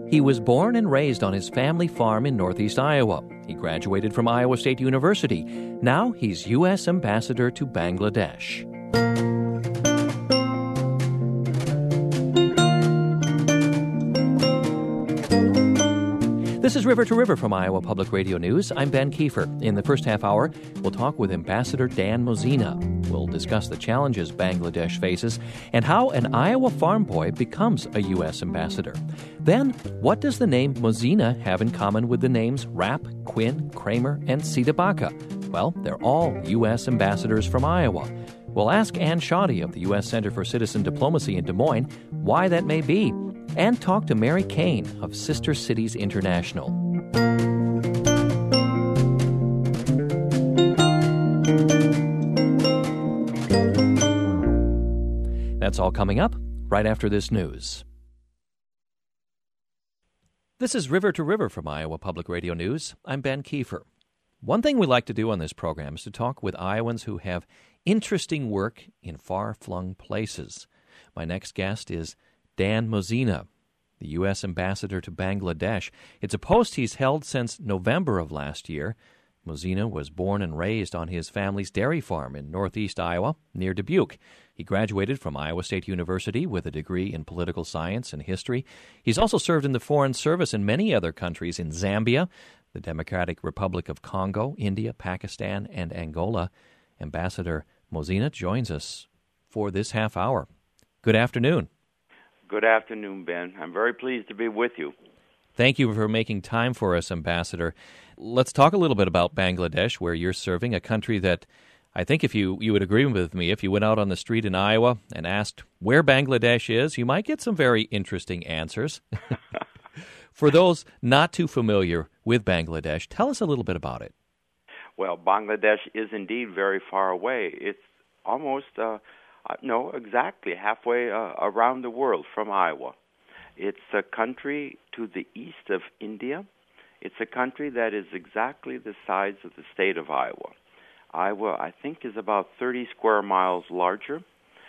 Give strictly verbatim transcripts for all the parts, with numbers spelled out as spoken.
He was born and raised on his family farm in northeast Iowa. He graduated from Iowa State University. Now he's U S Ambassador to Bangladesh. This is River to River from Iowa Public Radio News. I'm Ben Kiefer. In the first half hour, we'll talk with Ambassador Dan Mosina. We'll discuss the challenges Bangladesh faces and how an Iowa farm boy becomes a U S ambassador. Then, what does the name Mosina have in common with the names Rapp, Quinn, Kramer, and Sita Baca? Well, they're all U S ambassadors from Iowa. We'll ask Ann Shoddy of the U S Center for Citizen Diplomacy in Des Moines why that may be, and talk to Mary Kane of Sister Cities International. That's all coming up right after this news. This is River to River from Iowa Public Radio News. I'm Ben Kiefer. One thing we like to do on this program is to talk with Iowans who have interesting work in far-flung places. My next guest is Dan Mosina, the U S Ambassador to Bangladesh. It's a post he's held since November of last year. Mosina was born and raised on his family's dairy farm in northeast Iowa, near Dubuque. He graduated from Iowa State University with a degree in political science and history. He's also served in the Foreign Service in many other countries, in Zambia, the Democratic Republic of Congo, India, Pakistan, and Angola. Ambassador Mosina joins us for this half hour. Good afternoon. Good afternoon, Ben. I'm very pleased to be with you. Thank you for making time for us, Ambassador. Let's talk a little bit about Bangladesh, where you're serving, a country that I think if you, you would agree with me, if you went out on the street in Iowa and asked where Bangladesh is, you might get some very interesting answers. For those not too familiar with Bangladesh, tell us a little bit about it. Well, Bangladesh is indeed very far away. It's almost, uh, uh, no, exactly halfway uh, around the world from Iowa. It's a country to the east of India. It's a country that is exactly the size of the state of Iowa. Iowa, I think, is about thirty square miles larger.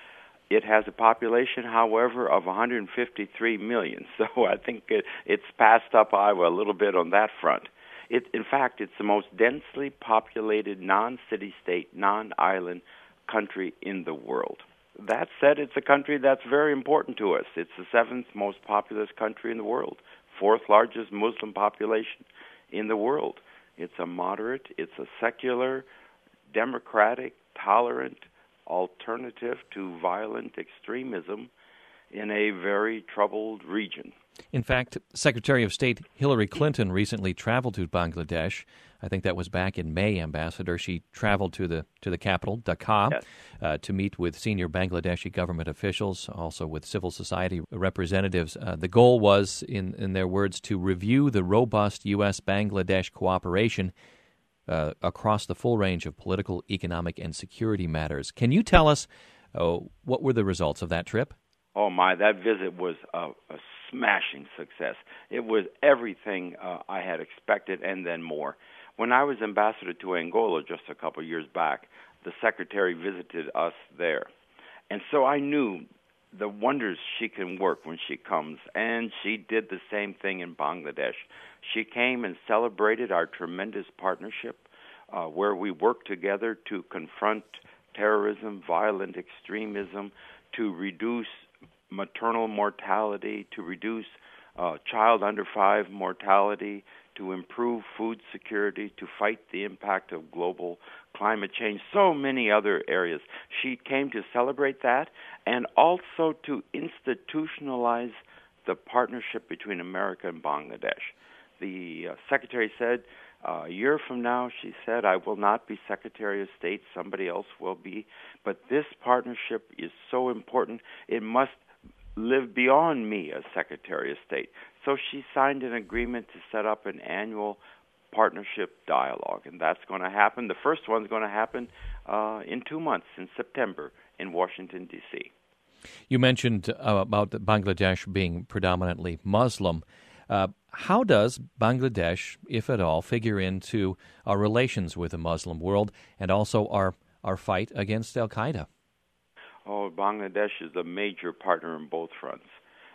It has a population, however, of one hundred fifty-three million, so I think it, it's passed up Iowa a little bit on that front. It, in fact, it's the most densely populated non-city-state, non-island country in the world. That said, it's a country that's very important to us. It's the seventh most populous country in the world, fourth largest Muslim population in the world. It's a moderate, it's a secular, democratic, tolerant alternative to violent extremism in a very troubled region. In fact, Secretary of State Hillary Clinton recently traveled to Bangladesh. I think that was back in May, Ambassador. She traveled to the to the capital, Dhaka, yes. uh, to meet with senior Bangladeshi government officials, also with civil society representatives. Uh, the goal was, in, in their words, to review the robust U S Bangladesh cooperation uh, across the full range of political, economic, and security matters. Can you tell us uh, what were the results of that trip? Oh, my, that visit was a, a smashing success. It was everything uh, I had expected and then more. When I was ambassador to Angola just a couple of years back, the secretary visited us there. And so I knew the wonders she can work when she comes, and she did the same thing in Bangladesh. She came and celebrated our tremendous partnership uh, where we work together to confront terrorism, violent extremism, to reduce maternal mortality, to reduce uh, child under five mortality, to improve food security, to fight the impact of global climate change, so many other areas. She came to celebrate that and also to institutionalize the partnership between America and Bangladesh. The uh, secretary said, uh, a year from now, she said, I will not be Secretary of State, somebody else will be, but this partnership is so important, it must live beyond me as Secretary of State. So she signed an agreement to set up an annual partnership dialogue, and that's going to happen. The first one's going to happen uh, in two months, in September, in Washington, D C You mentioned uh, about Bangladesh being predominantly Muslim. Uh, how does Bangladesh, if at all, figure into our relations with the Muslim world and also our, our fight against al-Qaeda? Oh, Bangladesh is a major partner on both fronts.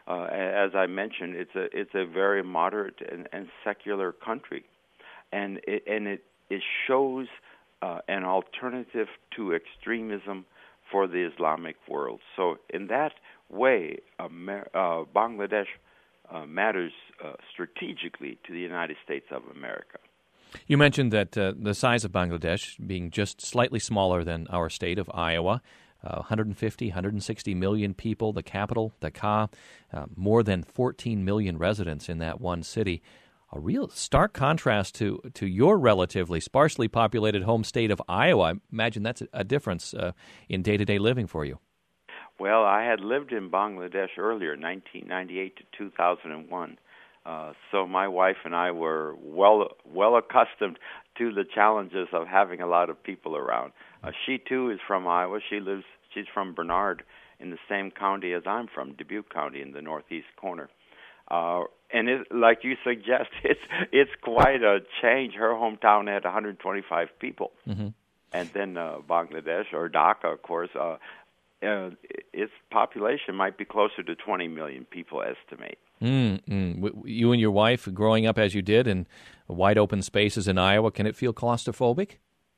Uh, as I mentioned, it's a it's a very moderate and, and secular country, and it, and it it shows uh, an alternative to extremism for the Islamic world. So in that way, Amer- uh, Bangladesh uh, matters uh, strategically to the United States of America. You mentioned that uh, the size of Bangladesh being just slightly smaller than our state of Iowa, uh, one hundred fifty, one hundred sixty million people, the capital, Dhaka, uh, more than fourteen million residents in that one city. A real stark contrast to, to your relatively sparsely populated home state of Iowa. I imagine that's a, a difference uh, in day-to-day living for you. Well, I had lived in Bangladesh earlier, nineteen ninety-eight to two thousand one. Uh, so my wife and I were well well accustomed to the challenges of having a lot of people around. Uh, she too is from Iowa. She lives. She's from Bernard, in the same county as I'm from, Dubuque County, in the northeast corner. Uh, and it, like you suggest, it's it's quite a change. Her hometown had one hundred twenty-five people, mm-hmm. and then uh, Bangladesh, or Dhaka, of course. Uh, uh, its population might be closer to twenty million people, estimate. Mm-hmm. You and your wife, growing up as you did in wide open spaces in Iowa, can it feel claustrophobic?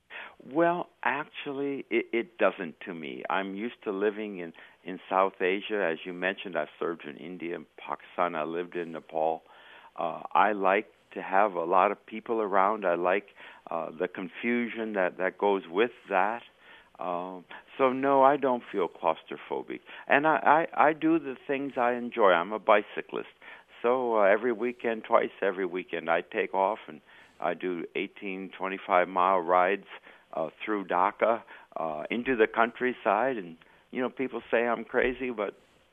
Well, actually, it, it doesn't to me. I'm used to living in, in South Asia. As you mentioned, I've served in India and Pakistan. I lived in Nepal. Uh, I like to have a lot of people around. I like uh, the confusion that, that goes with that. Um, so, no, I don't feel claustrophobic. And I, I, I do the things I enjoy. I'm a bicyclist. So uh, every weekend, twice every weekend, I take off and I do eighteen, twenty-five-mile rides uh, through Dhaka uh, into the countryside. And, you know, people say I'm crazy, but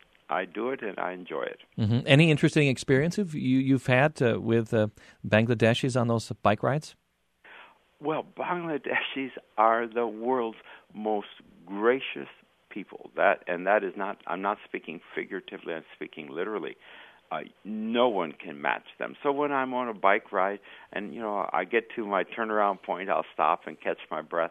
I do it and I enjoy it. Mm-hmm. Any interesting experiences you, you've had uh, with uh, Bangladeshis on those bike rides? Well, Bangladeshis are the world's most gracious people. That and that is not. I'm not speaking figuratively. I'm speaking literally. Uh, no one can match them. So when I'm on a bike ride, and you know, I get to my turnaround point, I'll stop and catch my breath.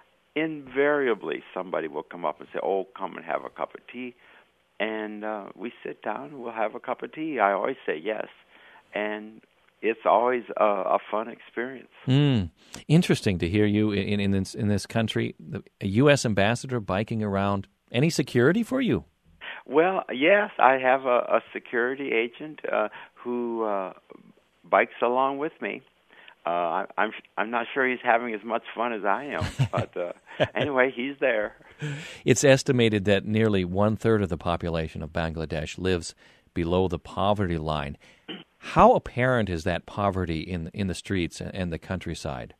Invariably, somebody will come up and say, "Oh, come and have a cup of tea," and uh, we sit down and we'll have a cup of tea. I always say yes, and it's always a, a fun experience. Mm. Interesting to hear you in, in, this, in this country, a U S ambassador biking around. Any security for you? Well, yes, I have a, a security agent uh, who uh, bikes along with me. Uh, I, I'm I'm not sure he's having as much fun as I am, but uh, anyway, he's there. It's estimated that nearly one-third of the population of Bangladesh lives below the poverty line. How apparent is that poverty in in the streets and the countryside?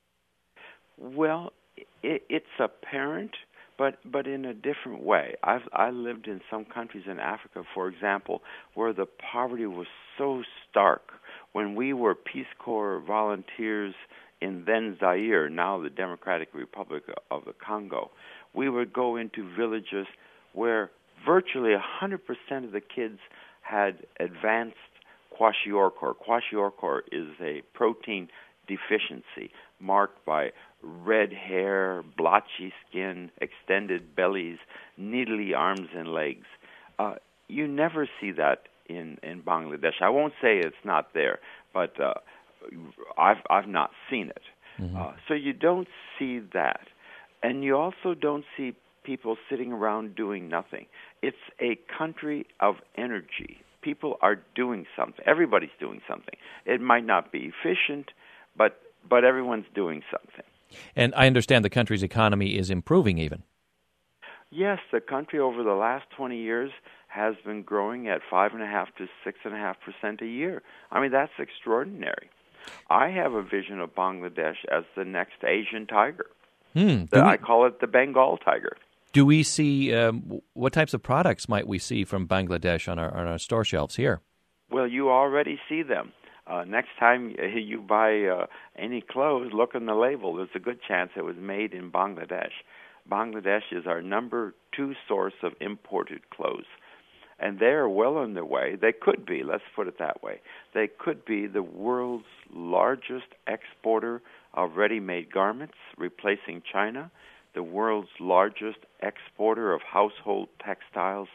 Well, it, it's apparent, but but in a different way. I've I lived in some countries in Africa, for example, where the poverty was so stark. When we were Peace Corps volunteers in then Zaire, now the Democratic Republic of the Congo, we would go into villages where virtually one hundred percent of the kids had advanced kwashiorkor. Kwashiorkor is a protein deficiency marked by red hair, blotchy skin, extended bellies, needly arms and legs. Uh, you never see that in, in Bangladesh. I won't say it's not there, but uh, I've I've not seen it. Mm-hmm. Uh, so you don't see that, and you also don't see people sitting around doing nothing. It's a country of energy. People are doing something. Everybody's doing something. It might not be efficient, but but everyone's doing something. And I understand the country's economy is improving even. Yes, the country over the last twenty years has been growing at five and a half to six and a half percent a year. I mean, that's extraordinary. I have a vision of Bangladesh as the next Asian tiger. Hmm. The, we, I call it the Bengal tiger. Do we see, um, what types of products might we see from Bangladesh on our on our store shelves here? Well, you already see them. Uh, next time you buy uh, any clothes, look on the label. There's a good chance it was made in Bangladesh. Bangladesh is our number two source of imported clothes. And they're well on their way. They could be, let's put it that way. They could be the world's largest exporter of ready-made garments, replacing China, the world's largest exporter of household textiles,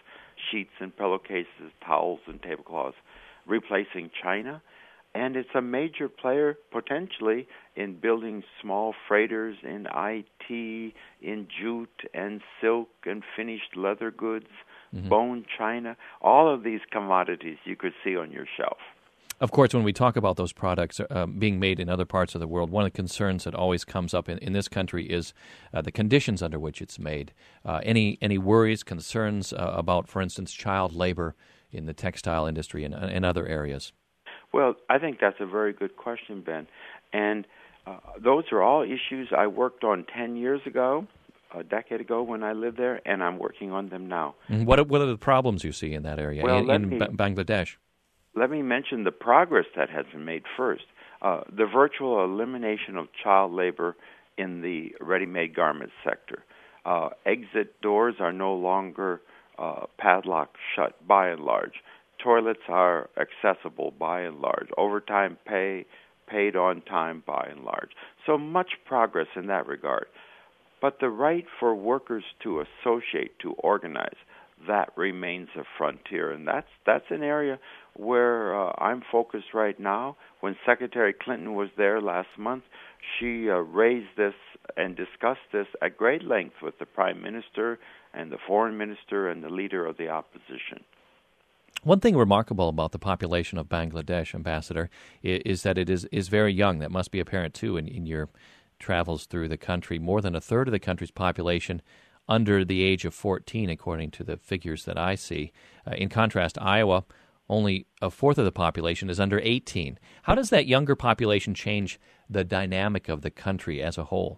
sheets and pillowcases, towels and tablecloths, replacing China. And it's a major player potentially in building small freighters, in I T, in jute and silk and finished leather goods, mm-hmm. bone china, all of these commodities you could see on your shelf. Of course, when we talk about those products uh, being made in other parts of the world, one of the concerns that always comes up in, in this country is uh, the conditions under which it's made. Uh, any any worries, concerns uh, about, for instance, child labor in the textile industry and, and other areas? Well, I think that's a very good question, Ben. And uh, those are all issues I worked on ten years ago, a decade ago when I lived there, and I'm working on them now. And what, are, what are the problems you see in that area, well, in, in me, B- Bangladesh? Let me mention the progress that has been made first. Uh, the virtual elimination of child labor in the ready-made garment sector. Uh, exit doors are no longer uh, padlocked shut by and large. Toilets are accessible by and large. Overtime pay paid on time by and large. So much progress in that regard. But the right for workers to associate, to organize, that remains a frontier. And that's that's an area where uh, I'm focused right now. When Secretary Clinton was there last month, she uh, raised this and discussed this at great length with the Prime Minister and the Foreign Minister and the Leader of the Opposition. One thing remarkable about the population of Bangladesh, Ambassador, is, is that it is, is very young. That must be apparent, too, in, in your travels through the country. More than a third of the country's population under the age of fourteen, according to the figures that I see. Uh, in contrast, Iowa, only a fourth of the population is under eighteen. How does that younger population change the dynamic of the country as a whole?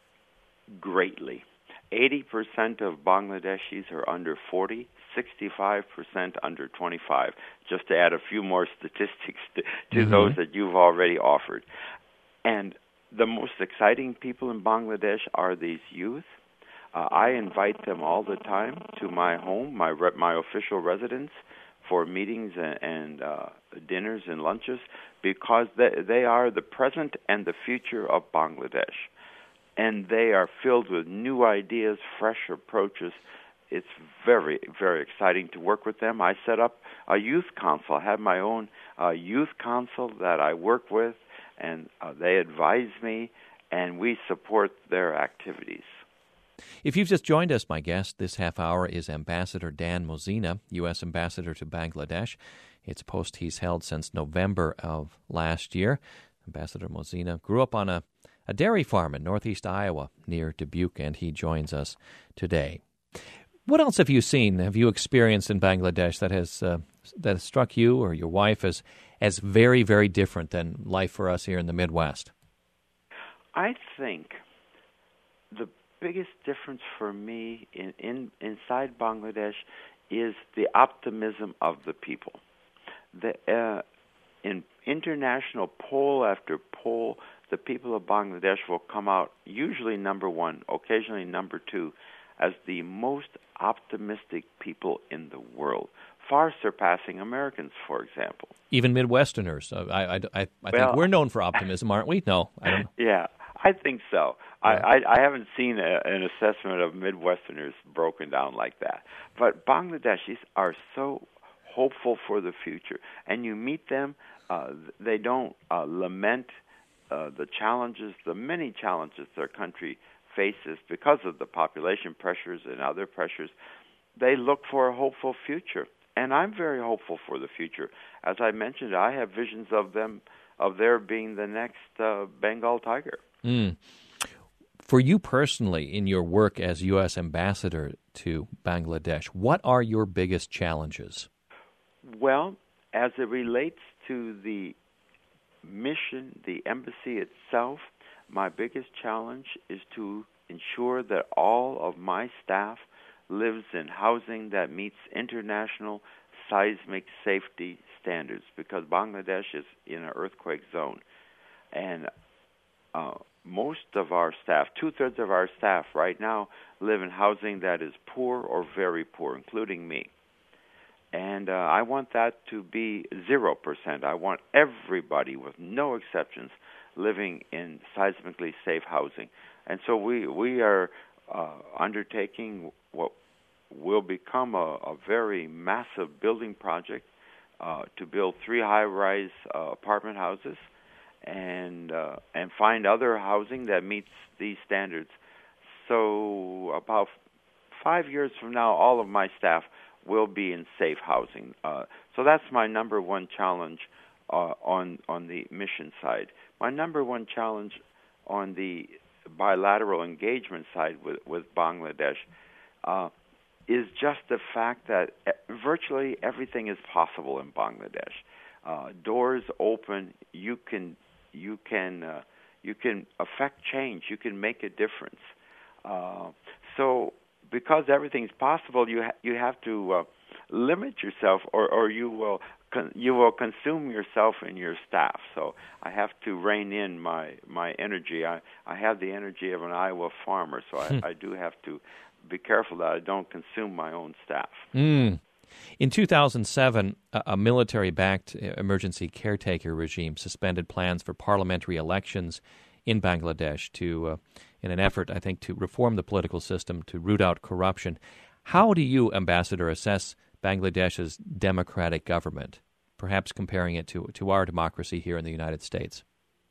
Greatly. eighty percent of Bangladeshis are under forty, sixty-five percent under twenty-five, just to add a few more statistics to, to mm-hmm. those that you've already offered. And the most exciting people in Bangladesh are these youth. Uh, I invite them all the time to my home, my re- my official residence, for meetings and, and uh, dinners and lunches, because they, they are the present and the future of Bangladesh. And they are filled with new ideas, fresh approaches. It's very, very exciting to work with them. I set up a youth council. I have my own uh, youth council that I work with, and uh, they advise me, and we support their activities. If you've just joined us, my guest this half hour is Ambassador Dan Mosina, U S Ambassador to Bangladesh. It's a post he's held since November of last year. Ambassador Mosina grew up on a, a dairy farm in northeast Iowa near Dubuque, and he joins us today. What else have you seen, have you experienced in Bangladesh that has uh, that has struck you or your wife as, as very, very different than life for us here in the Midwest? I think the biggest difference for me in, in inside Bangladesh is the optimism of the people. The uh, in international poll after poll, the people of Bangladesh will come out usually number one, occasionally number two, as the most optimistic people in the world, far surpassing Americans, for example. Even Midwesterners. Uh, I, I, I, I well, think we're known for optimism, aren't we? No, I don't know. Yeah. I think so. Yeah. I, I, I haven't seen a, an assessment of Midwesterners broken down like that. But Bangladeshis are so hopeful for the future. And you meet them, uh, they don't uh, lament uh, the challenges, the many challenges their country faces because of the population pressures and other pressures. They look for a hopeful future. And I'm very hopeful for the future. As I mentioned, I have visions of them, of their being the next uh, Bengal tiger. Mm. For you personally, in your work as U S Ambassador to Bangladesh, what are your biggest challenges? Well, as it relates to the mission, the embassy itself, my biggest challenge is to ensure that all of my staff lives in housing that meets international seismic safety standards, because Bangladesh is in an earthquake zone. And uh, most of our staff, two-thirds of our staff right now, live in housing that is poor or very poor, including me. And uh, I want that to be zero percent. I want everybody, with no exceptions, living in seismically safe housing. And so we we are uh, undertaking what will become a, a very massive building project uh, to build three high-rise uh, apartment houses and uh, and find other housing that meets these standards. So about five years from now, all of my staff will be in safe housing. Uh, so that's my number one challenge uh, on on the mission side. My number one challenge on the bilateral engagement side with, with Bangladesh uh, is just the fact that virtually everything is possible in Bangladesh. Uh, doors open. You can you can uh, you can affect change. You can make a difference. Uh, so because everything's possible, you ha- you have to uh, limit yourself, or, or you will con- you will consume yourself and your staff. So I have to rein in my my energy. I, I have the energy of an Iowa farmer, so I, I do have to be careful that I don't consume my own staff. Mm. In two thousand seven, a, a military-backed emergency caretaker regime suspended plans for parliamentary elections in Bangladesh to, uh, in an effort, I think, to reform the political system, to root out corruption. How do you, Ambassador, assess Bangladesh's democratic government, perhaps comparing it to, to our democracy here in the United States?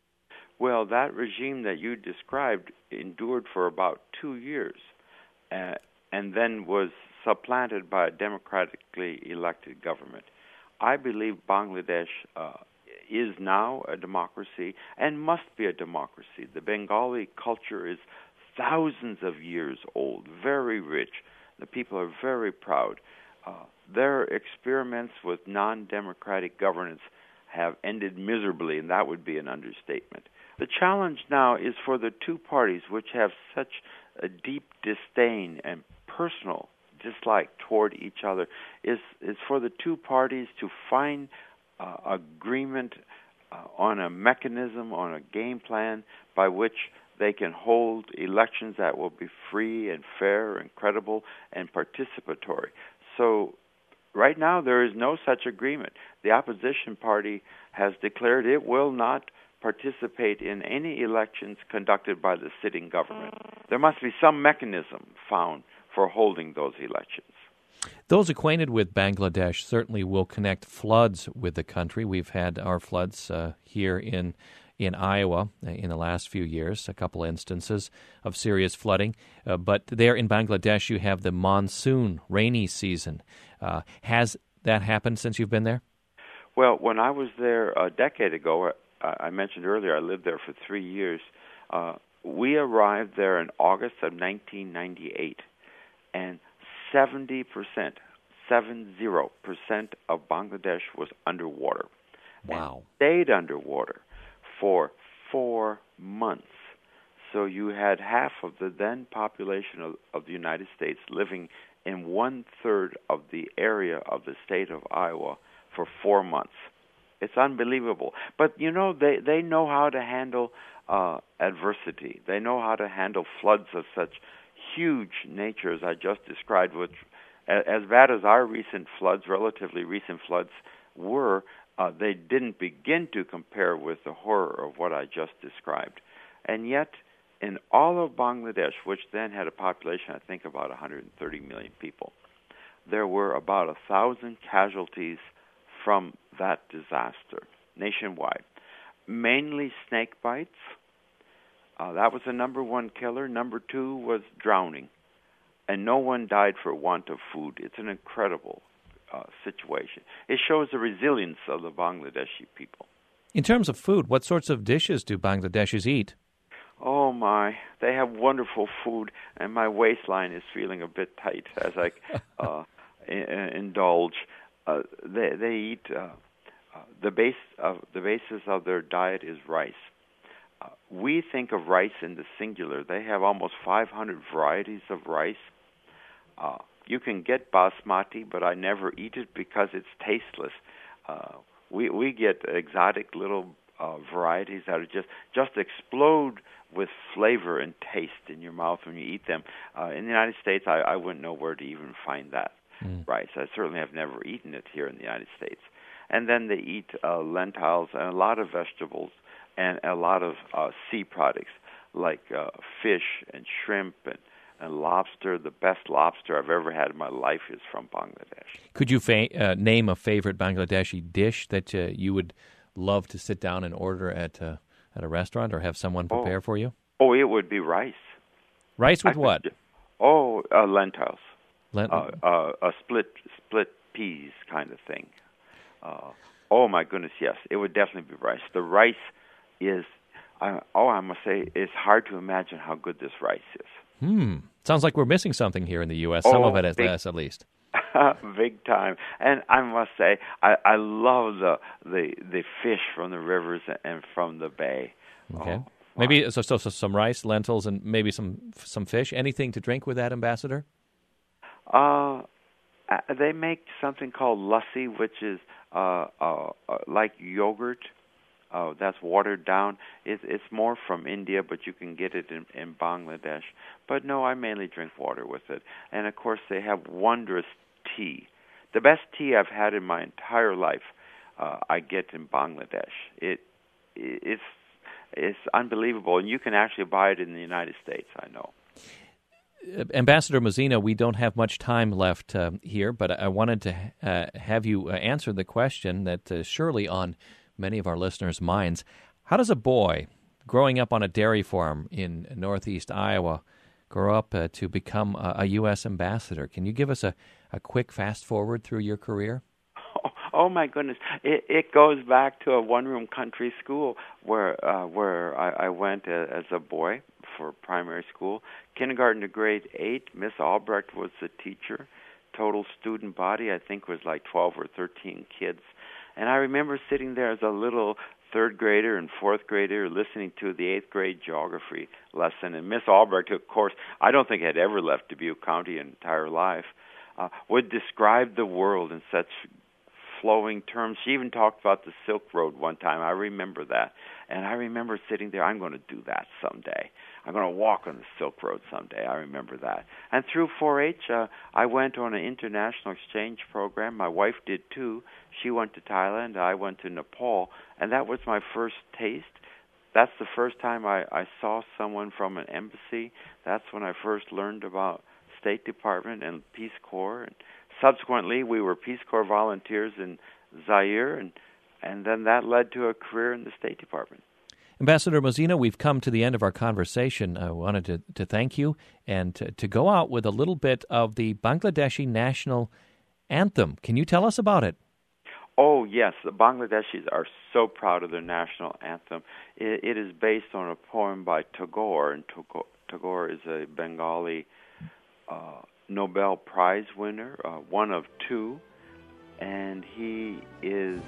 Well, that regime that you described endured for about two years uh, and then was supplanted by a democratically elected government. I believe Bangladesh uh, is now a democracy and must be a democracy. The Bengali culture is thousands of years old, very rich. The people are very proud. Uh, their experiments with non-democratic governance have ended miserably, and that would be an understatement. The challenge now is for the two parties, which have such a deep disdain and personal dislike toward each other, is, is for the two parties to find uh, agreement uh, on a mechanism, on a game plan by which they can hold elections that will be free and fair and credible and participatory. So right now there is no such agreement. The opposition party has declared it will not participate in any elections conducted by the sitting government. There must be some mechanism found for holding those elections. Those acquainted with Bangladesh certainly will connect floods with the country. We've had our floods uh, here in in Iowa in the last few years, a couple instances of serious flooding. Uh, but there in Bangladesh, you have the monsoon rainy season. Uh, has that happened since you've been there? Well, when I was there a decade ago, uh, I mentioned earlier I lived there for three years. Uh, we arrived there in August of nineteen ninety-eight, and seventy percent, seven zero percent of Bangladesh was underwater. Wow. And stayed underwater for four months. So you had half of the then population of, of the United States living in one-third of the area of the state of Iowa for four months. It's unbelievable. But, you know, they, they know how to handle uh, adversity. They know how to handle floods of such huge nature as I just described, which, as bad as our recent floods, relatively recent floods, were, uh, they didn't begin to compare with the horror of what I just described. And yet, in all of Bangladesh, which then had a population, I think, about one hundred thirty million people, there were about a thousand casualties from that disaster nationwide, mainly snake bites. Uh, that was the number one killer. Number two was drowning. And no one died for want of food. It's an incredible uh, situation. It shows the resilience of the Bangladeshi people. In terms of food, what sorts of dishes do Bangladeshis eat? Oh, my. They have wonderful food, and my waistline is feeling a bit tight as I uh, I- indulge. Uh, they, they eat, uh, uh, the base of the basis of their diet is rice. Uh, we think of rice in the singular. They have almost five hundred varieties of rice. Uh, you can get basmati, but I never eat it because it's tasteless. Uh, we we get exotic little uh, varieties that are just just explode with flavor and taste in your mouth when you eat them. Uh, in the United States, I, I wouldn't know where to even find that mm. rice. I certainly have never eaten it here in the United States. And then they eat uh, lentils and a lot of vegetables and a lot of uh, sea products like uh, fish and shrimp and and lobster. The best lobster I've ever had in my life is from Bangladesh. Could you fa- uh, name a favorite Bangladeshi dish that uh, you would love to sit down and order at uh, at a restaurant or have someone prepare oh. for you? Oh, it would be rice. Rice with I what? Could, oh, uh, lentils. Lent- uh, uh, a split split peas kind of thing. Uh, oh my goodness, yes, it would definitely be rice. The rice is, uh, oh, I must say, it's hard to imagine how good this rice is. Hmm. Sounds like we're missing something here in the U S. Some oh, of it, at, big, at least. Big time. And I must say, I, I love the, the the fish from the rivers and from the bay. Okay. Oh, maybe wow. so, so, so some rice, lentils, and maybe some some fish. Anything to drink with that, Ambassador? Uh, they make something called lassi, which is uh, uh, uh, like yogurt. Uh, that's watered down. It's, it's more from India, but you can get it in, in Bangladesh. But no, I mainly drink water with it. And of course, they have wondrous tea. The best tea I've had in my entire life, uh, I get in Bangladesh. It it's it's unbelievable, and you can actually buy it in the United States. I know. Ambassador Mozina, we don't have much time left uh, here, but I wanted to uh, have you uh, answer the question that uh, surely on many of our listeners' minds. How does a boy growing up on a dairy farm in northeast Iowa grow up uh, to become a, a U S ambassador? Can you give us a, a quick fast forward through your career? Oh, oh my goodness! It, it goes back to a one-room country school where uh, where I, I went uh, as a boy for primary school, kindergarten to grade eight. Miss Albrecht was the teacher. Total student body, I think, was like twelve or thirteen kids. And I remember sitting there as a little third grader and fourth grader listening to the eighth grade geography lesson. And Miss Albrecht, of course, I don't think had ever left Dubuque County her entire life, uh, would describe the world in such flowing terms. She even talked about the Silk Road one time. I remember that. And I remember sitting there, I'm going to do that someday. I'm going to walk on the Silk Road someday. I remember that. And through four H, uh, I went on an international exchange program. My wife did too. She went to Thailand. I went to Nepal. And that was my first taste. That's the first time I, I saw someone from an embassy. That's when I first learned about State Department and Peace Corps. And subsequently, we were Peace Corps volunteers in Zaire, and and then that led to a career in the State Department. Ambassador Mozina, we've come to the end of our conversation. I wanted to, to thank you and to, to go out with a little bit of the Bangladeshi national anthem. Can you tell us about it? Oh, yes. The Bangladeshis are so proud of their national anthem. It, it is based on a poem by Tagore, and Tagore, Tagore is a Bengali uh, Nobel Prize winner, uh, one of two, and he is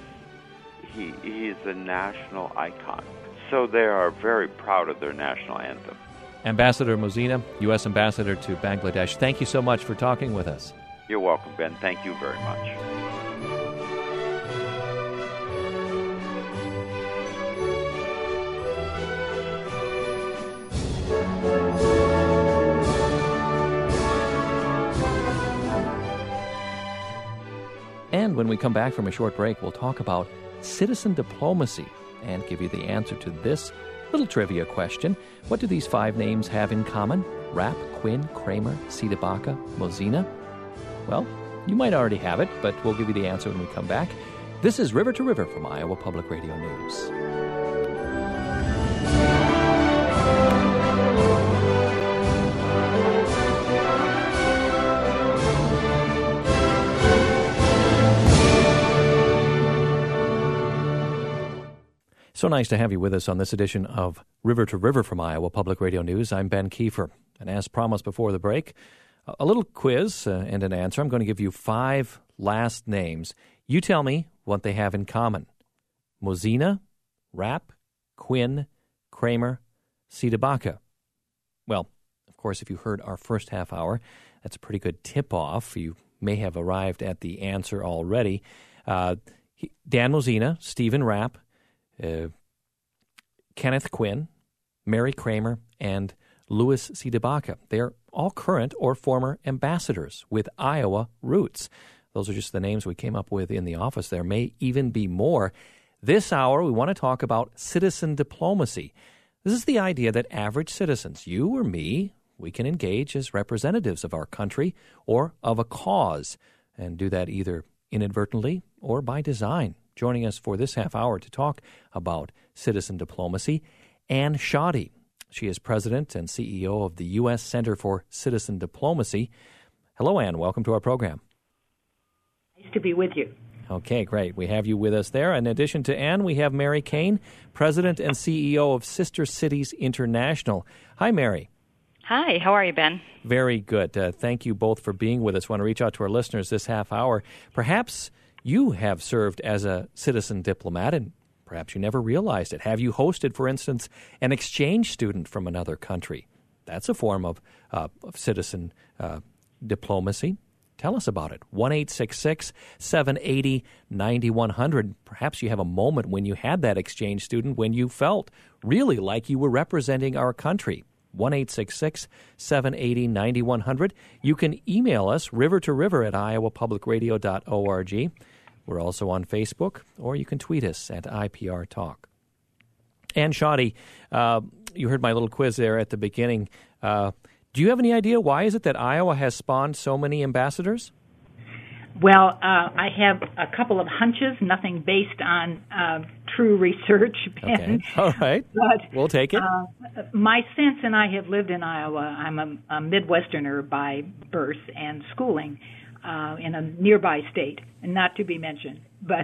he he is a national icon. So they are very proud of their national anthem. Ambassador Mozina, U S Ambassador to Bangladesh, thank you so much for talking with us. You're welcome, Ben. Thank you very much. And when we come back from a short break, we'll talk about citizen diplomacy and give you the answer to this little trivia question. What do these five names have in common? Rapp, Quinn, Kramer, Siedebaca, Mozina? Well, you might already have it, but we'll give you the answer when we come back. This is River to River from Iowa Public Radio News. So nice to have you with us on this edition of River to River from Iowa Public Radio News. I'm Ben Kiefer. And as promised before the break, a little quiz uh, and an answer. I'm going to give you five last names. You tell me what they have in common. Mozina, Rapp, Quinn, Kramer, Siedebaca. Well, of course, if you heard our first half hour, that's a pretty good tip-off. You may have arrived at the answer already. Uh, Dan Mozina, Stephen Rapp, Uh, Kenneth Quinn, Mary Kramer, and Louis Siedebaca. They're all current or former ambassadors with Iowa roots. Those are just the names we came up with in the office. There may even be more. This hour, we want to talk about citizen diplomacy. This is the idea that average citizens, you or me, we can engage as representatives of our country or of a cause, and do that either inadvertently or by design. Joining us for this half hour to talk about citizen diplomacy, Ann Schodde. She is president and C E O of the U S Center for Citizen Diplomacy. Hello, Ann. Welcome to our program. Nice to be with you. Okay, great. We have you with us there. In addition to Ann, we have Mary Kane, president and C E O of Sister Cities International. Hi, Mary. Hi, how are you, Ben? Very good. Uh, thank you both for being with us. I want to reach out to our listeners this half hour. Perhaps you have served as a citizen diplomat, and perhaps you never realized it. Have you hosted, for instance, an exchange student from another country? That's a form of, uh, of citizen uh, diplomacy. Tell us about it. one eight six six, seven eight zero, nine one zero zero. Perhaps you have a moment when you had that exchange student when you felt really like you were representing our country. one eight six six, seven eight zero, nine one zero zero. You can email us, river to river at iowa public radio dot org. We're also on Facebook, or you can tweet us at I P R Talk. Ann Schodde, uh, you heard my little quiz there at the beginning. Uh, do you have any idea why is it that Iowa has spawned so many ambassadors? Well, uh, I have a couple of hunches, nothing based on uh, true research, Ben. Okay, all right. But, we'll take it. Uh, my sense, and I have lived in Iowa, I'm a, a Midwesterner by birth and schooling uh, in a nearby state, not to be mentioned. But,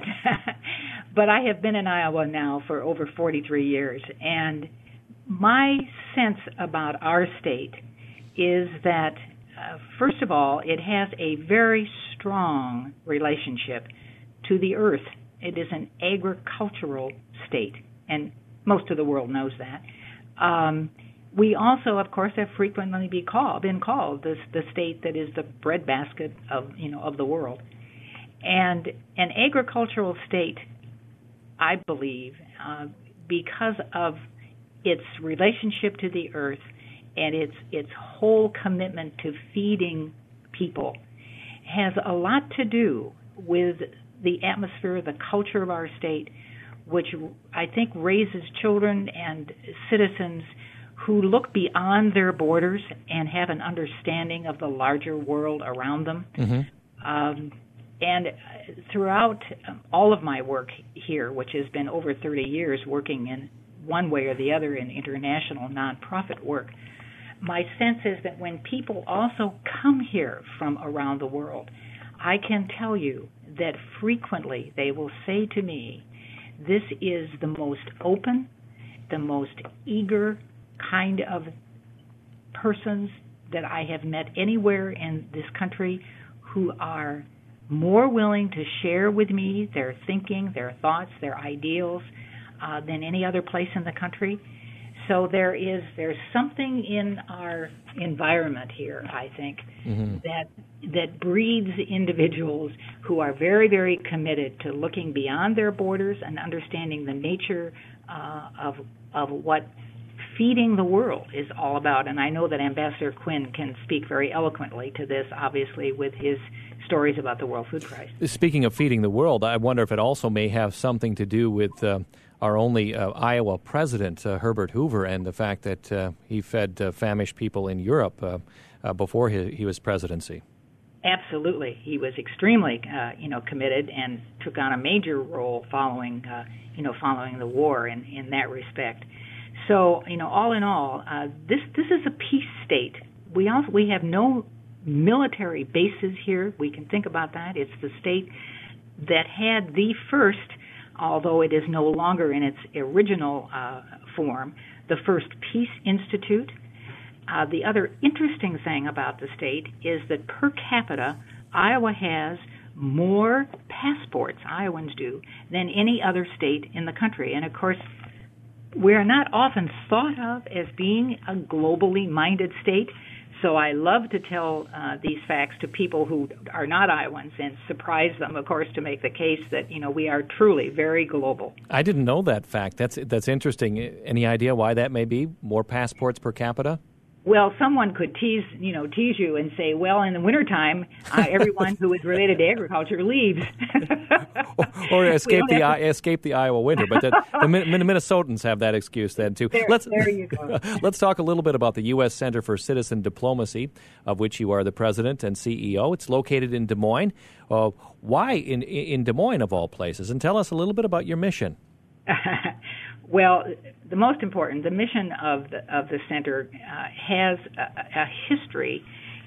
but I have been in Iowa now for over forty-three years, and my sense about our state is that, uh, first of all, it has a very strong relationship to the earth. It is an agricultural state, and most of the world knows that. Um, we also, of course, have frequently be called, been called the, the state that is the breadbasket of you know of the world. And an agricultural state, I believe, uh, because of its relationship to the earth and its its whole commitment to feeding people, has a lot to do with the atmosphere, the culture of our state, which I think raises children and citizens who look beyond their borders and have an understanding of the larger world around them. Mm-hmm. Um, and throughout all of my work here, which has been over thirty years working in one way or the other in international nonprofit work, my sense is that when people also come here from around the world, I can tell you that frequently they will say to me, this is the most open, the most eager kind of persons that I have met anywhere in this country who are more willing to share with me their thinking, their thoughts, their ideals uh, than any other place in the country. So there is there's something in our environment here, I think, mm-hmm. that that breeds individuals who are very, very committed to looking beyond their borders and understanding the nature uh, of of what feeding the world is all about. And I know that Ambassador Quinn can speak very eloquently to this, obviously, with his stories about the World Food Crisis. Speaking of feeding the world, I wonder if it also may have something to do with uh, our only uh, Iowa president, uh, Herbert Hoover, and the fact that uh, he fed uh, famished people in Europe uh, uh, before he, he was presidency. Absolutely. He was extremely, uh, you know, committed and took on a major role following, uh, you know, following the war in, in that respect. So, you know, all in all, uh, this this is a peace state. We also we have no military bases here. We can think about that. It's the state that had the first, although it is no longer in its original uh, form, the first Peace Institute. Uh, the other interesting thing about the state is that per capita, Iowa has more passports, Iowans do, than any other state in the country. And, of course, we're not often thought of as being a globally minded state. So I love to tell uh, these facts to people who are not Iowans and surprise them, of course, to make the case that, you know, we are truly very global. I didn't know that fact. That's that's interesting. Any idea why that may be? More passports per capita? Well, someone could tease, you know, tease you and say, well, in the wintertime, uh, everyone who is related to agriculture leaves. or, or escape the to... escape the Iowa winter. But the, the Minnesotans have that excuse then, too. There, let's, there you go. Let's talk a little bit about the U S Center for Citizen Diplomacy, of which you are the president and C E O. It's located in Des Moines. Uh, why in, in Des Moines, of all places? And tell us a little bit about your mission. Well, the most important, the mission of the of the center uh, has a, a history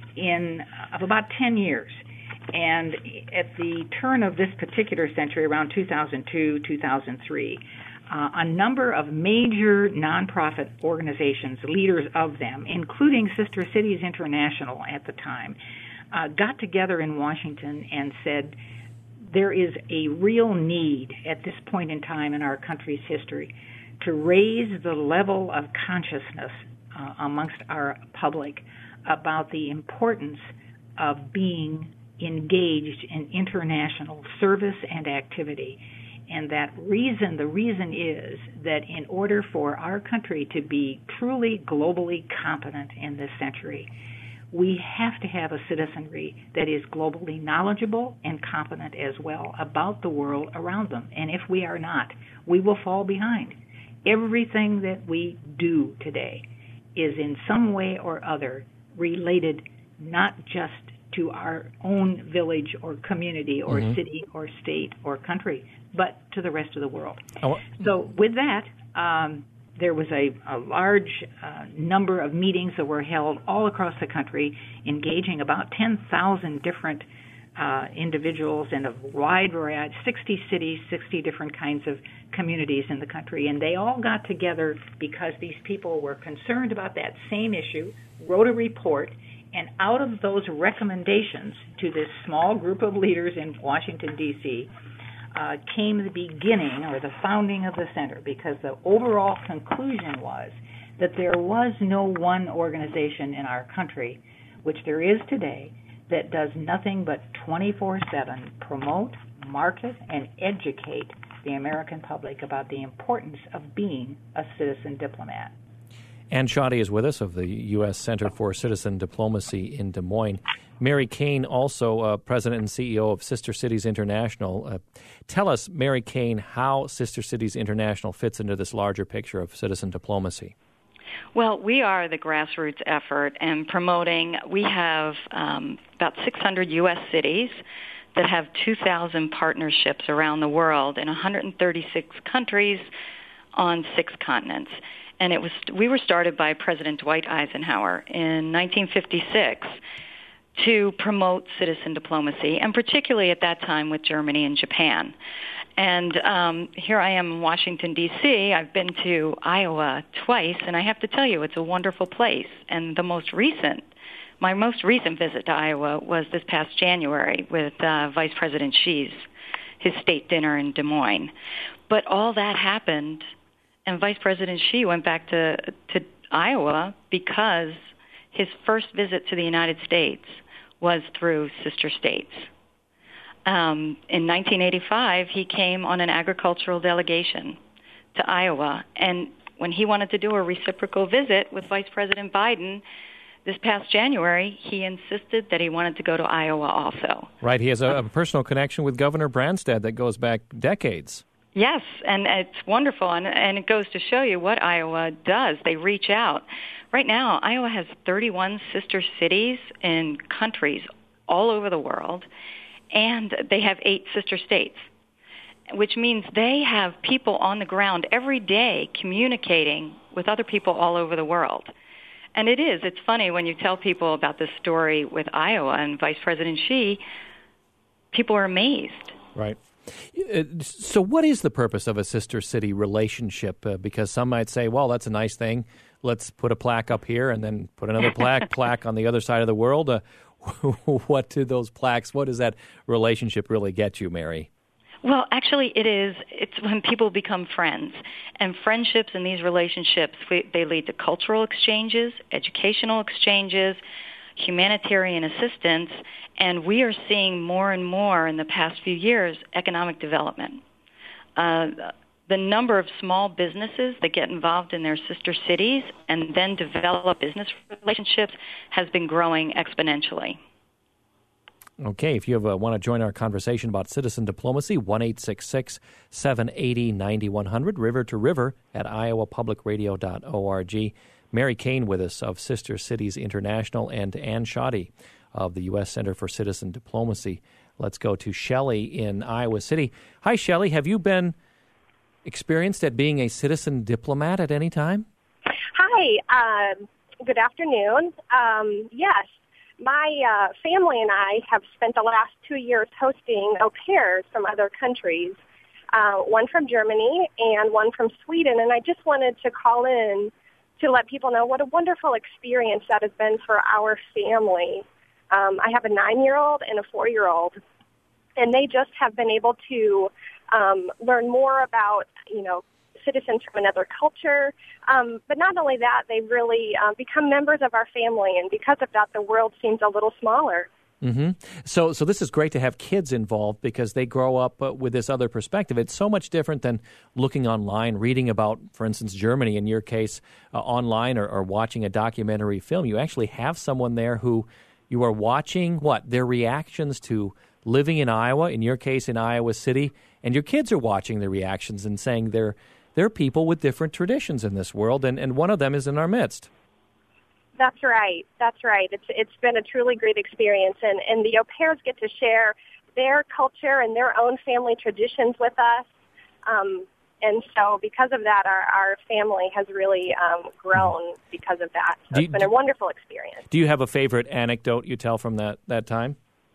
in of about ten years, and at the turn of this particular century, around two thousand two, two thousand three, uh, a number of major nonprofit organizations, leaders of them, including Sister Cities International at the time, uh, got together in Washington and said, there is a real need at this point in time in our country's history to raise the level of consciousness uh, amongst our public about the importance of being engaged in international service and activity. And that reason, the reason is that in order for our country to be truly globally competent in this century, we have to have a citizenry that is globally knowledgeable and competent as well about the world around them. And if we are not, we will fall behind. Everything that we do today is in some way or other related not just to our own village or community or mm-hmm. city or state or country, but to the rest of the world. Oh. So with that, um, there was a, a large uh, number of meetings that were held all across the country, engaging about ten thousand different uh, individuals in a wide variety, sixty cities, sixty different kinds of communities in the country. And they all got together because these people were concerned about that same issue, wrote a report, and out of those recommendations to this small group of leaders in Washington, D C, Uh, came the beginning or the founding of the center, because the overall conclusion was that there was no one organization in our country, which there is today, that does nothing but twenty-four seven promote, market, and educate the American public about the importance of being a citizen diplomat. Ann Shoddy is with us of the U S Center for Citizen Diplomacy in Des Moines. Mary Kane, also uh, president and C E O of Sister Cities International. Uh, tell us, Mary Kane, how Sister Cities International fits into this larger picture of citizen diplomacy. Well, we are the grassroots effort and promoting. We have um, about six hundred U S cities that have two thousand partnerships around the world in one hundred thirty-six countries on six continents. And it was we were started by President Dwight Eisenhower in nineteen fifty-six to promote citizen diplomacy, and particularly at that time with Germany and Japan. And um, here I am in Washington, D C I've been to Iowa twice, and I have to tell you, it's a wonderful place. And the most recent, my most recent visit to Iowa was this past January with uh, Vice President Xi's, his state dinner in Des Moines. But all that happened, and Vice President Xi went back to, to Iowa because his first visit to the United States was through sister states. Um, in nineteen eighty-five, he came on an agricultural delegation to Iowa, and when he wanted to do a reciprocal visit with Vice President Biden this past January, he insisted that he wanted to go to Iowa also. Right, he has a, a personal connection with Governor Branstad that goes back decades. Yes, and it's wonderful, and, and it goes to show you what Iowa does. They reach out. Right now, Iowa has thirty-one sister cities in countries all over the world, and they have eight sister states, which means they have people on the ground every day communicating with other people all over the world. And it is. It's funny when you tell people about this story with Iowa and Vice President Xi, people are amazed. Right. So what is the purpose of a sister city relationship? Uh, because some might say, well, that's a nice thing. Let's put a plaque up here and then put another plaque plaque on the other side of the world. Uh, what do those plaques, what does that relationship really get you, Mary? Well, actually, it is. It's when people become friends. And friendships and these relationships, they lead to cultural exchanges, educational exchanges, humanitarian assistance, and we are seeing more and more in the past few years economic development. Uh, the number of small businesses that get involved in their sister cities and then develop business relationships has been growing exponentially. Okay, if you have, uh, want to join our conversation about citizen diplomacy, one eight six six, seven eight zero, nine one zero zero, river to river at iowa public radio dot org. Mary Kane with us of Sister Cities International, and Ann Shoddy of the U S Center for Citizen Diplomacy. Let's go to Shelley in Iowa City. Hi, Shelley. Have you been experienced at being a citizen diplomat at any time? Hi. Um, good afternoon. Um, yes. My uh, family and I have spent the last two years hosting au pairs from other countries, uh, one from Germany and one from Sweden, and I just wanted to call in to let people know what a wonderful experience that has been for our family. Um, I have a nine-year-old and a four-year-old, and they just have been able to um, learn more about, you know, citizens from another culture. Um, but not only that, they really um, become members of our family, and because of that, the world seems a little smaller. Mm-hmm. So, so this is great to have kids involved because they grow up uh, with this other perspective. It's so much different than looking online, reading about, for instance, Germany, in your case, uh, online or, or watching a documentary film. You actually have someone there who you are watching, what, their reactions to living in Iowa, in your case, in Iowa City, and your kids are watching their reactions and saying they're There are people with different traditions in this world, and, and one of them is in our midst. That's right. That's right. It's it's been a truly great experience, and, and the au pairs get to share their culture and their own family traditions with us. Um, and so because of that, our, our family has really um, grown because of that. So do it's you, been a wonderful experience. Do you have a favorite anecdote you tell from that, that time?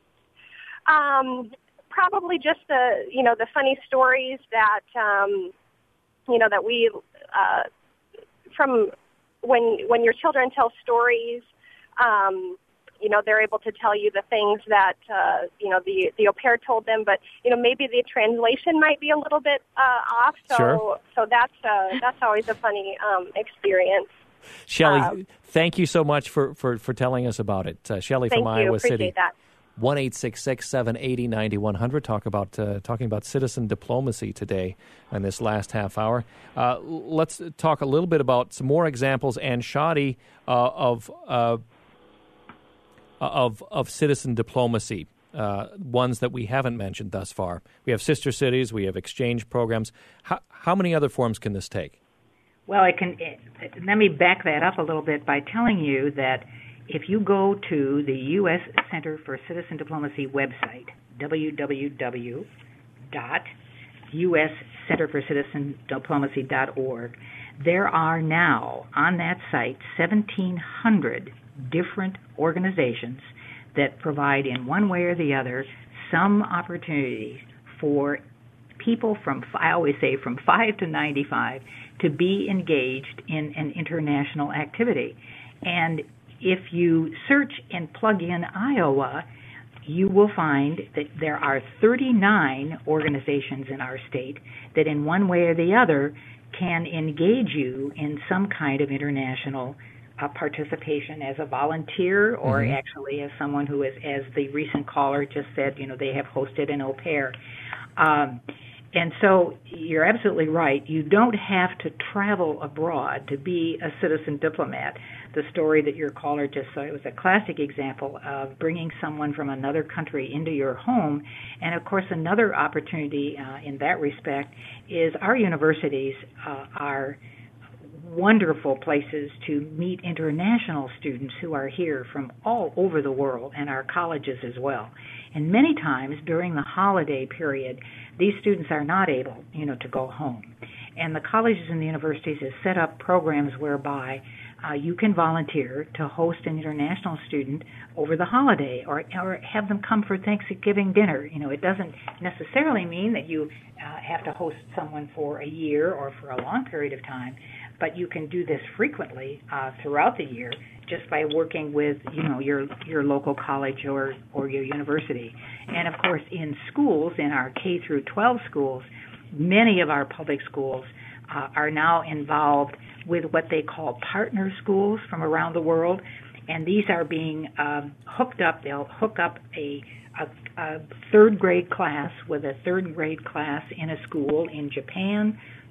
Um, probably just the, you know, the funny stories that... Um, you know, that we, uh, from when when your children tell stories, um, you know, they're able to tell you the things that, uh, you know, the, the au pair told them, but, you know, maybe the translation might be a little bit uh, off, so sure. so that's uh, that's always a funny um, experience. Shelley, uh, thank you so much for, for, for telling us about it. Uh, Shelley from Iowa Iowa City. City. That. one eight six six, seven eight zero, nine one zero zero. Talk about uh, talking about citizen diplomacy today in this last half hour. Uh, let's talk a little bit about some more examples, Ann Shoddy, uh, of uh, of of citizen diplomacy. Uh, ones that we haven't mentioned thus far. We have sister cities. We have exchange programs. How, how many other forms can this take? Well, it can. It, let me back that up a little bit by telling you that if you go to the U S Center for Citizen Diplomacy website, w w w dot u s center for citizen diplomacy dot org, there are now on that site seventeen hundred different organizations that provide in one way or the other some opportunity for people from, I always say, from five to ninety-five to be engaged in an international activity. And if you search and plug in Iowa, you will find that there are thirty-nine organizations in our state that in one way or the other can engage you in some kind of international uh, participation as a volunteer or mm-hmm. actually as someone who is, as the recent caller just said, you know, they have hosted an au pair. Um, And so you're absolutely right. You don't have to travel abroad to be a citizen diplomat. The story that your caller just saw, it was a classic example of bringing someone from another country into your home. And, of course, another opportunity uh, in that respect is our universities uh, are wonderful places to meet international students who are here from all over the world, and our colleges as well. And many times during the holiday period, these students are not able, you know, to go home. And the colleges and the universities have set up programs whereby uh, you can volunteer to host an international student over the holiday, or or have them come for Thanksgiving dinner. You know, it doesn't necessarily mean that you uh, have to host someone for a year or for a long period of time, but you can do this frequently uh, throughout the year just by working with, you know, your your local college or, or your university. And, of course, in schools, in our K through twelve schools, many of our public schools uh, are now involved with what they call partner schools from around the world. And these are being um, hooked up. They'll hook up a, a, a third grade class with a third grade class in a school in Japan,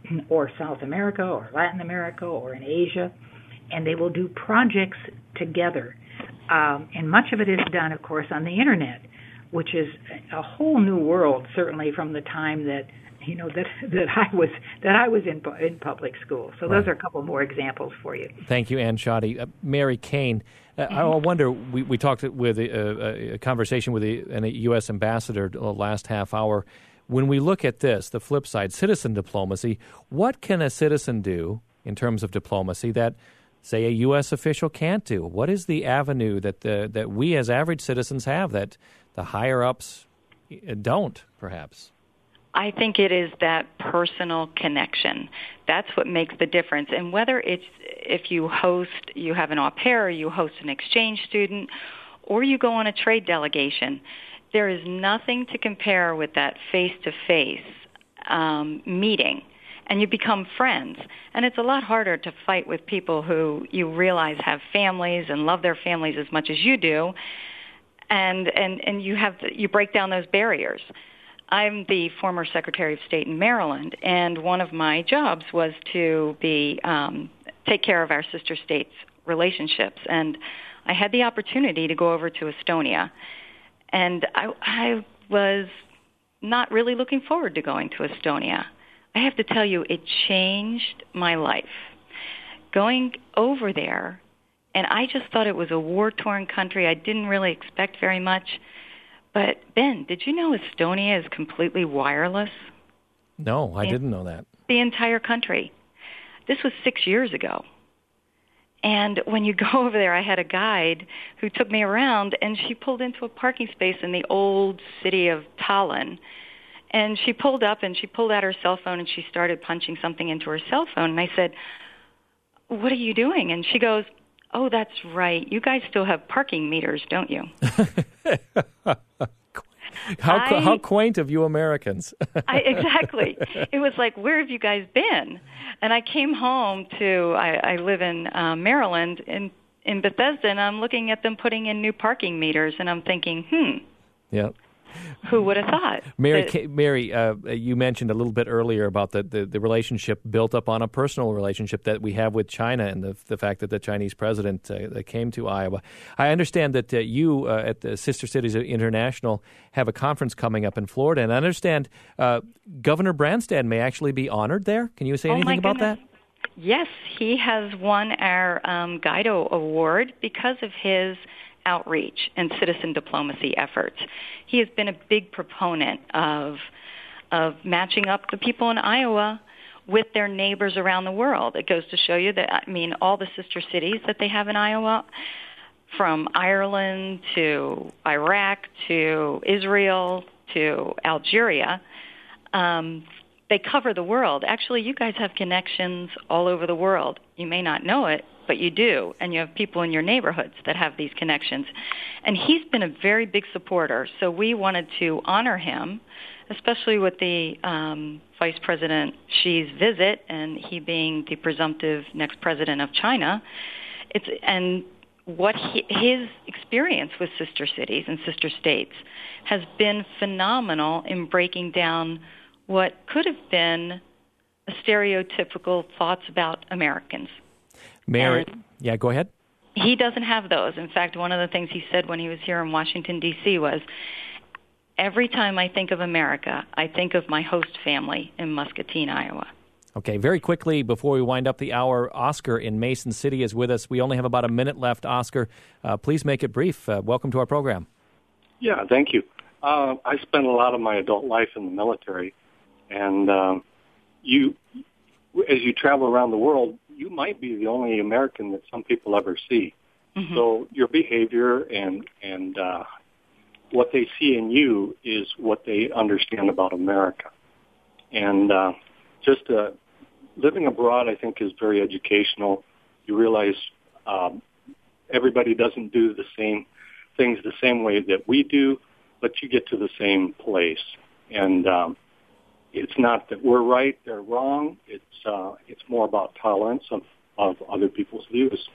or South America or Latin America or in Asia, and they will do projects together. Um, and much of it is done, of course, on the Internet, which is a whole new world, certainly from the time that you know that that I was that I was in in public school. So those right. are a couple more examples for you. Thank you, Ann Shoddy. Uh, Mary Kane, uh, mm-hmm. I wonder. We, we talked with a, a conversation with a, a U S ambassador the last half hour. When we look at this, the flip side, citizen diplomacy. What can a citizen do in terms of diplomacy that, say, a U S official can't do? What is the avenue that the that we as average citizens have that the higher ups don't, perhaps? I think it is that personal connection. That's what makes the difference. And whether it's if you host, you have an au pair, or you host an exchange student, or you go on a trade delegation, there is nothing to compare with that face-to-face um, meeting. And you become friends. And it's a lot harder to fight with people who you realize have families and love their families as much as you do. And and, and you have to, you break down those barriers. I'm the former Secretary of State in Maryland, and one of my jobs was to be um, take care of our sister states' relationships. And I had the opportunity to go over to Estonia, and I, I was not really looking forward to going to Estonia. I have to tell you, it changed my life. Going over there, and I just thought it was a war-torn country. I didn't really expect very much. But, Ben, did you know Estonia is completely wireless? No, I the, didn't know that. The entire country. This was six years ago. And when you go over there, I had a guide who took me around, and she pulled into a parking space in the old city of Tallinn. And she pulled up, and she pulled out her cell phone, and she started punching something into her cell phone. And I said, "What are you doing?" And she goes, "Oh, that's right. You guys still have parking meters, don't you?" how I, how quaint of you Americans. I, exactly. It was like, where have you guys been? And I came home to, I, I live in uh, Maryland, in, in Bethesda, and I'm looking at them putting in new parking meters, and I'm thinking, hmm. Yeah. Who would have thought? Mary, that, Mary, uh, you mentioned a little bit earlier about the, the, the relationship built up on a personal relationship that we have with China, and the the fact that the Chinese president uh, came to Iowa. I understand that uh, you uh, at the Sister Cities International have a conference coming up in Florida, and I understand uh, Governor Branstad may actually be honored there. Can you say oh anything about goodness. that? Yes, he has won our um, Guido Award because of his outreach and citizen diplomacy efforts. He has been a big proponent of of matching up the people in Iowa with their neighbors around the world. It goes to show you that, I mean, all the sister cities that they have in Iowa, from Ireland to Iraq to Israel to Algeria, um, they cover the world. Actually, you guys have connections all over the world. You may not know it, but you do, and you have people in your neighborhoods that have these connections. And he's been a very big supporter, so we wanted to honor him, especially with the um, Vice President Xi's visit, and he being the presumptive next president of China. It's and what he, his experience with sister cities and sister states has been phenomenal in breaking down what could have been a stereotypical thoughts about Americans. Mary, and yeah, go ahead. He doesn't have those. In fact, one of the things he said when he was here in Washington, D C was, every time I think of America, I think of my host family in Muscatine, Iowa. Okay, very quickly, before we wind up the hour, Oscar in Mason City is with us. We only have about a minute left. Oscar, uh, please make it brief. Uh, welcome to our program. Yeah, thank you. Uh, I spent a lot of my adult life in the military, and um, you, as you travel around the world, you might be the only American that some people ever see. Mm-hmm. So your behavior and and uh, what they see in you is what they understand about America. And uh, just uh, living abroad, I think, is very educational. You realize um, everybody doesn't do the same things the same way that we do, but you get to the same place. And um, it's not that we're right, they're wrong. It's uh, it's more about tolerance of, of other people's views.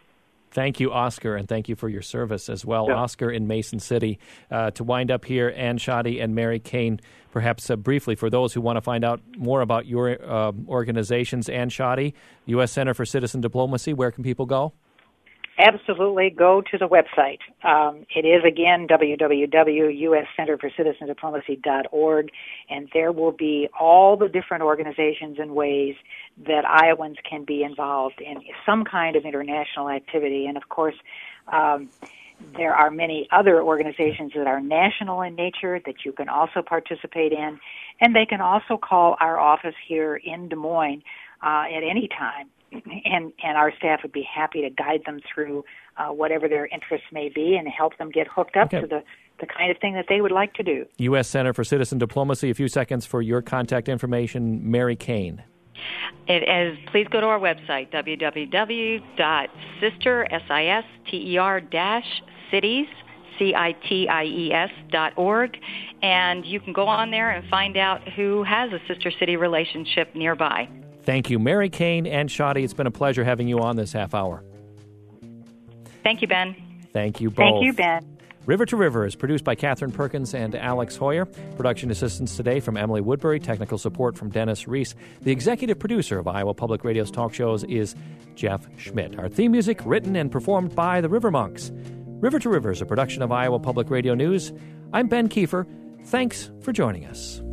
Thank you, Oscar, and thank you for your service as well. Yeah. Oscar in Mason City. Uh, to wind up here, Ann Shoddy and Mary Kane, perhaps uh, briefly, for those who want to find out more about your uh, organizations, Ann Shoddy, U S Center for Citizen Diplomacy, where can people go? Absolutely. Go to the website. Um, it is, again, w w w dot u s center for citizen diplomacy dot org, and there will be all the different organizations and ways that Iowans can be involved in some kind of international activity. And, of course, um, there are many other organizations that are national in nature that you can also participate in, and they can also call our office here in Des Moines uh, at any time. And, and our staff would be happy to guide them through uh, whatever their interests may be and help them get hooked up okay. to the, the kind of thing that they would like to do. U S Center for Citizen Diplomacy, a few seconds for your contact information. Mary Kane. It is, please go to our website, w w w dot sister, S I S T E R dash cities, C I T I E S dot org, and you can go on there and find out who has a sister city relationship nearby. Thank you, Mary Kane and Shoddy. It's been a pleasure having you on this half hour. Thank you, Ben. Thank you both. Thank you, Ben. River to River is produced by Catherine Perkins and Alex Hoyer. Production assistance today from Emily Woodbury. Technical support from Dennis Reese. The executive producer of Iowa Public Radio's talk shows is Jeff Schmidt. Our theme music written and performed by the River Monks. River to River is a production of Iowa Public Radio News. I'm Ben Kiefer. Thanks for joining us.